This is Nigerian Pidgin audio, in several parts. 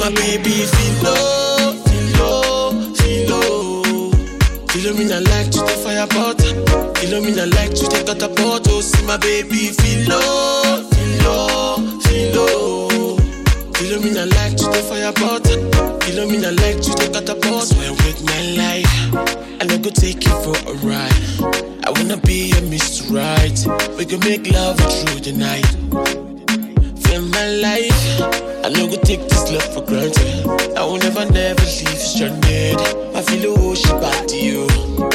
my baby, feel low, feel low, feel low. Feel me, I like to the fire pot. Feel me, I like to the catapult. Oh, see my baby, feel low, feel low, feel low. Feel me, I like to the fire pot. Feel me, I like to the catapult. So I with my life, and I go take you for a ride. I wanna be a Mr. Right. We can make love through the night. Feel my life, I no go take this love for granted. I will never leave stranded. I feel oh she back to you.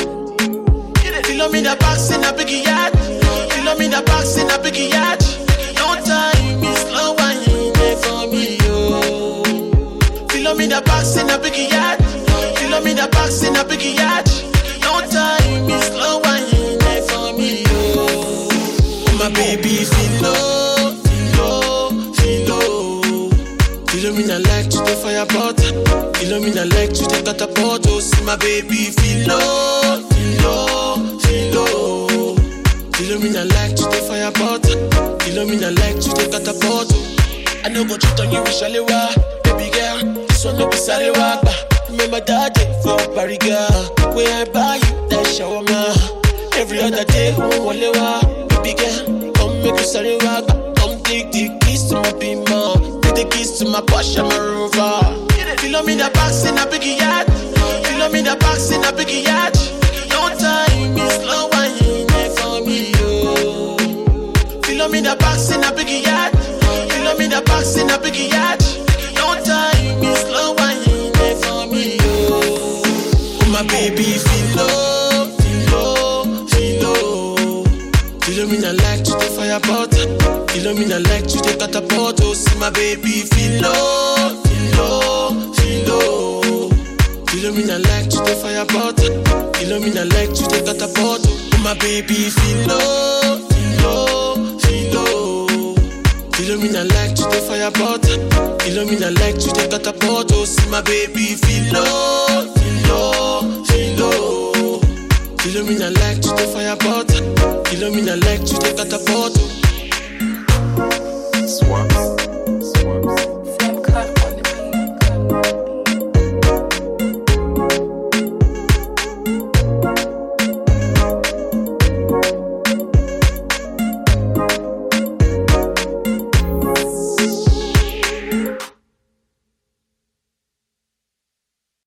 Feel me the box in a big yard. Feel me the box in a big yard. No time is slow wine there for me, yo. Feel me the box in a big yard. Feel me the box in a big yard. No time is slow wine there for me, yo. Oh, my baby, feel low, feel low, feel low. Feel me, I like to the fire pot. Feel me, I like to the catapult. Oh, see my baby, feel low, feel low, feel low. Feel me, I like to the fire pot. Feel me, I like to the catapult. I know go cheat on you with Shalewa. Baby girl, this one no be Sarewa. Remember that day for Bariga, where I buy you that shawarma. Every other day, Walewa. Baby girl, come make you Sarewa. Come take the keys to my Beamer. Take the keys to my Porsche, my Rover. Feel me the box in a big yard. Feel me the box in a big yard. No time is slow wine there for me, yo. Feel me the box in a big yard. Feel me the box in a big yard. No time is slow wine there for me, yo. Oh, my baby, feel low, feel low, feel low. Feel me, I like to the fire pot. Feel me, I like to the catapult. Oh, see my baby, feel low, feel low, feel low. Feel me, I like to the fire pot. Feel me, I like to the catapult. Oh, my baby, feel low, feel low, feel low. Feel me, I like to the fire pot. Feel me, I like to the catapult. Oh, see my baby, feel low, feel low, feel low. Feel me, I like to the fire pot. Feel me, I like to the catapult. Swap.